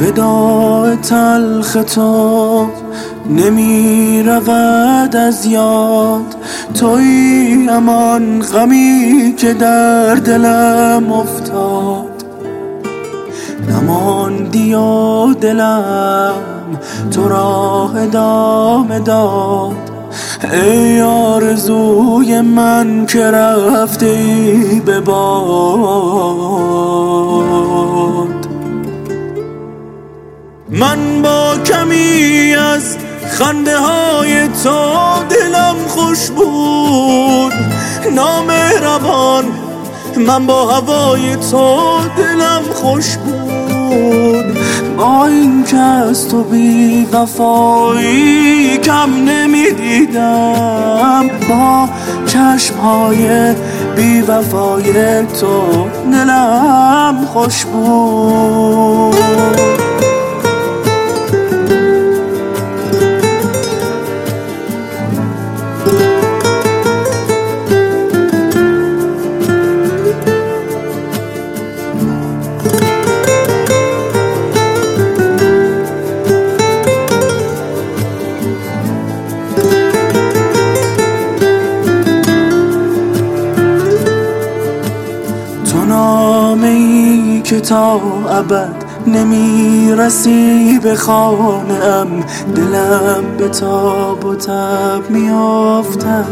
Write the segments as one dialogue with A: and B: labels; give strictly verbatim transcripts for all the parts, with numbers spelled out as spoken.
A: وداع تلخ تو نمی رود از یاد، تویی همان غمی که در دلم افتاد. نماندی و دلم تو را ادامه داد، ای آرزوی من که رفتی به باد. من با کمی از خنده های تو دلم خوش بود، نامهربان من با هوای تو دلم خوش بود. با این که از تو بی وفایی کم نمی دیدم، با چشمهای بی وفای تو دلم خوش بود. نامه ای که تا ابد نمی رسی به خانه ام، دلم به تاب و تب می افتد.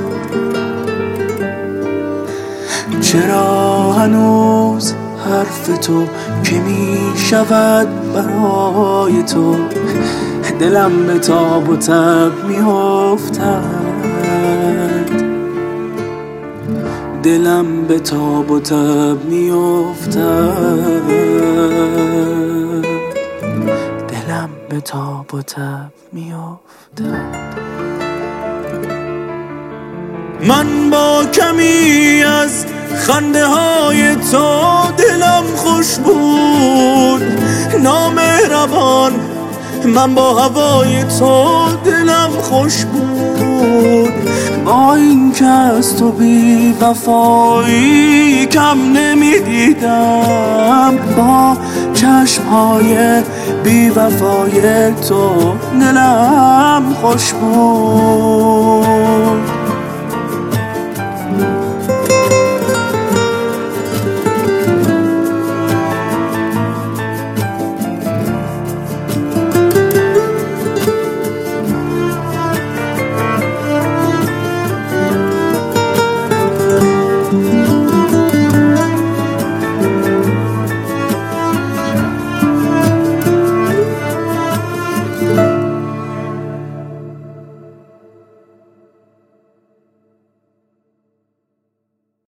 A: چرا هنوز حرف تو که می شود برای تو، دلم به تاب و تب می افتد. دلم به تاب و تب می افتد. دلم به تاب و تب می افتد. من با کمی از خنده های تو دلم خوش بود، نامهربان من با هوای تو دلم خوش بود. با این که از تو بی وفایی کم نمی دیدم، با چشمهای بی وفای تو دلم خوش بود.